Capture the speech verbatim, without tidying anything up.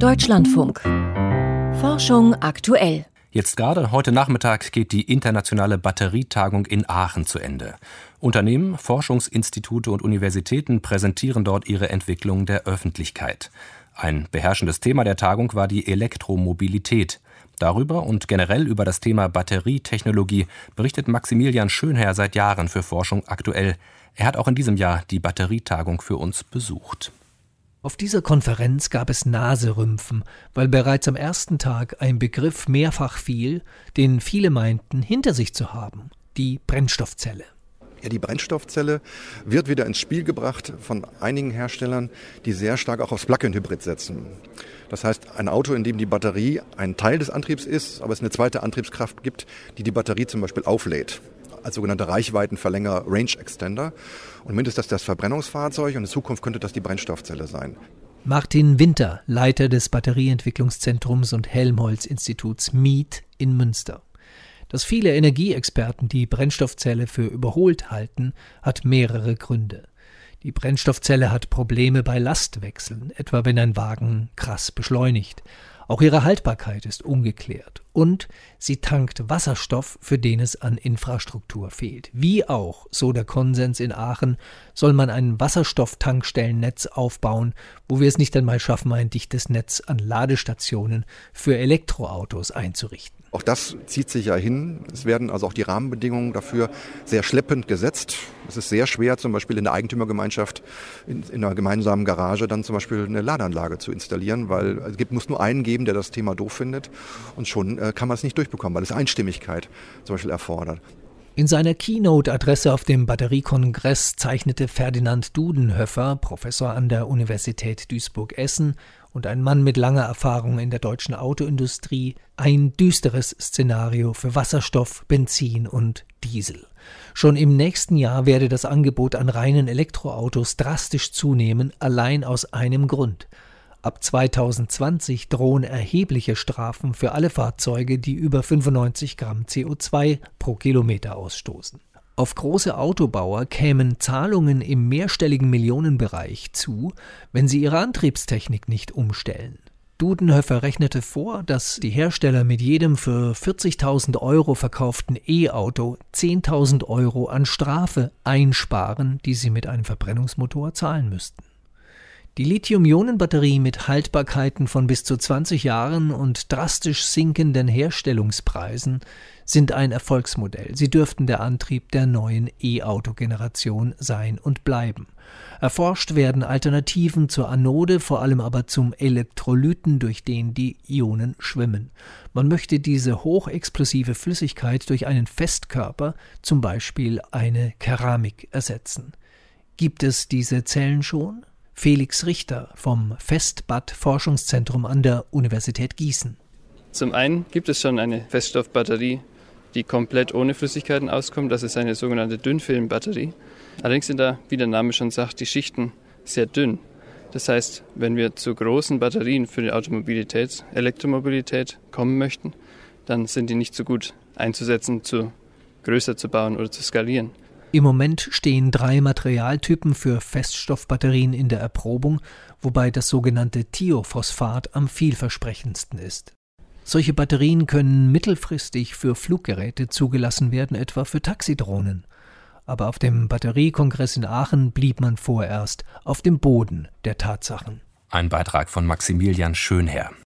Deutschlandfunk. Forschung aktuell. Jetzt gerade, heute Nachmittag, geht die internationale Batterietagung in Aachen zu Ende. Unternehmen, Forschungsinstitute und Universitäten präsentieren dort ihre Entwicklung der Öffentlichkeit. Ein beherrschendes Thema der Tagung war die Elektromobilität. Darüber und generell über das Thema Batterietechnologie berichtet Maximilian Schönherr seit Jahren für Forschung aktuell. Er hat auch in diesem Jahr die Batterietagung für uns besucht. Auf dieser Konferenz gab es Naserümpfen, weil bereits am ersten Tag ein Begriff mehrfach fiel, den viele meinten, hinter sich zu haben: die Brennstoffzelle. Ja, die Brennstoffzelle wird wieder ins Spiel gebracht von einigen Herstellern, die sehr stark auch aufs Plug-in-Hybrid setzen. Das heißt, ein Auto, in dem die Batterie ein Teil des Antriebs ist, aber es eine zweite Antriebskraft gibt, die die Batterie zum Beispiel auflädt, als sogenannte Reichweitenverlänger, Range Extender. Und mindestens das das Verbrennungsfahrzeug und in Zukunft könnte das die Brennstoffzelle sein. Martin Winter, Leiter des Batterieentwicklungszentrums und Helmholtz-Instituts M I E T in Münster. Dass viele Energieexperten die Brennstoffzelle für überholt halten, hat mehrere Gründe. Die Brennstoffzelle hat Probleme bei Lastwechseln, etwa wenn ein Wagen krass beschleunigt. Auch ihre Haltbarkeit ist ungeklärt. Und sie tankt Wasserstoff, für den es an Infrastruktur fehlt. Wie auch, so der Konsens in Aachen, soll man ein Wasserstofftankstellennetz aufbauen, wo wir es nicht einmal schaffen, ein dichtes Netz an Ladestationen für Elektroautos einzurichten. Auch das zieht sich ja hin. Es werden also auch die Rahmenbedingungen dafür sehr schleppend gesetzt. Es ist sehr schwer, zum Beispiel in der Eigentümergemeinschaft, in, in einer gemeinsamen Garage dann zum Beispiel eine Ladeanlage zu installieren, weil es gibt, muss nur einen geben, der das Thema doof findet, und schon äh, kann man es nicht durchbekommen, weil es Einstimmigkeit zum Beispiel erfordert. In seiner Keynote-Adresse auf dem Batteriekongress zeichnete Ferdinand Dudenhöfer, Professor an der Universität Duisburg-Essen und ein Mann mit langer Erfahrung in der deutschen Autoindustrie, ein düsteres Szenario für Wasserstoff, Benzin und Diesel. Schon im nächsten Jahr werde das Angebot an reinen Elektroautos drastisch zunehmen, allein aus einem Grund. Ab zweitausendzwanzig drohen erhebliche Strafen für alle Fahrzeuge, die über fünfundneunzig Gramm C O zwei pro Kilometer ausstoßen. Auf große Autobauer kämen Zahlungen im mehrstelligen Millionenbereich zu, wenn sie ihre Antriebstechnik nicht umstellen. Dudenhöfer rechnete vor, dass die Hersteller mit jedem für vierzigtausend Euro verkauften E-Auto zehntausend Euro an Strafe einsparen, die sie mit einem Verbrennungsmotor zahlen müssten. Die Lithium-Ionen-Batterie mit Haltbarkeiten von bis zu zwanzig Jahren und drastisch sinkenden Herstellungspreisen sind ein Erfolgsmodell. Sie dürften der Antrieb der neuen E-Auto-Generation sein und bleiben. Erforscht werden Alternativen zur Anode, vor allem aber zum Elektrolyten, durch den die Ionen schwimmen. Man möchte diese hochexplosive Flüssigkeit durch einen Festkörper, zum Beispiel eine Keramik, ersetzen. Gibt es diese Zellen schon? Felix Richter vom Festbad-Forschungszentrum an der Universität Gießen. Zum einen gibt es schon eine Feststoffbatterie, die komplett ohne Flüssigkeiten auskommt. Das ist eine sogenannte Dünnfilmbatterie. Allerdings sind da, wie der Name schon sagt, die Schichten sehr dünn. Das heißt, wenn wir zu großen Batterien für die Automobilität, Elektromobilität kommen möchten, dann sind die nicht so gut einzusetzen, zu größer zu bauen oder zu skalieren. Im Moment stehen drei Materialtypen für Feststoffbatterien in der Erprobung, wobei das sogenannte Thiophosphat am vielversprechendsten ist. Solche Batterien können mittelfristig für Fluggeräte zugelassen werden, etwa für Taxidrohnen. Aber auf dem Batteriekongress in Aachen blieb man vorerst auf dem Boden der Tatsachen. Ein Beitrag von Maximilian Schönherr.